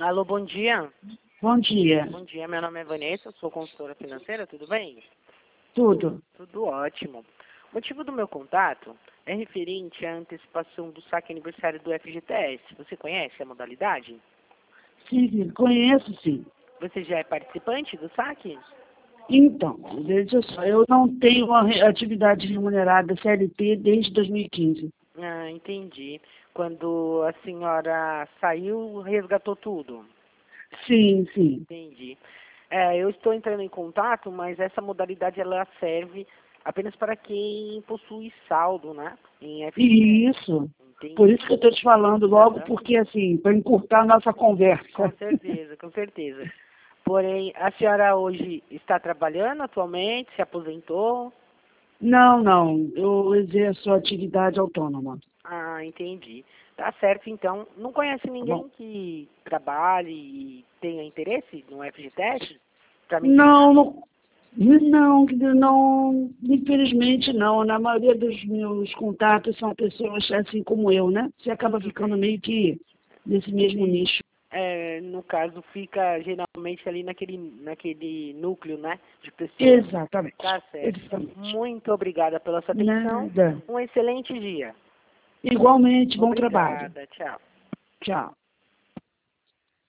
Alô, bom dia. Bom dia. Bom dia, meu nome é Vanessa, sou consultora financeira, tudo bem? Tudo. Tudo ótimo. O motivo do meu contato é referente à antecipação do saque aniversário do FGTS. Você conhece a modalidade? Sim, conheço, sim. Você já é participante do saque? Então, veja só, eu não tenho uma atividade remunerada CLT desde 2015. Ah, entendi. Quando a senhora saiu, resgatou tudo? Sim, sim. Entendi. Eu estou entrando em contato, mas essa modalidade ela serve apenas para quem possui saldo, né? Em FGTS. Isso. Entendi. Por isso que eu estou te falando logo, Aham. porque assim, para encurtar a nossa conversa. Com certeza, com certeza. Porém, a senhora hoje está trabalhando atualmente, se aposentou? Não, não. Eu exerço atividade autônoma. Ah, entendi. Tá certo, então. Não conhece Tá bom? ninguém que trabalhe e tenha interesse no FGTS? Para me indicar? Não, não, infelizmente não. Na maioria dos meus contatos são pessoas assim como eu, né? Você acaba Tudo ficando bem. meio que nesse mesmo nicho. No caso, fica geralmente ali naquele núcleo, né, de pessoas. Exatamente. Tá certo. Exatamente. Muito obrigada pela sua atenção. Nada. Um excelente dia. Igualmente, bom trabalho. Obrigada. Tchau. Tchau.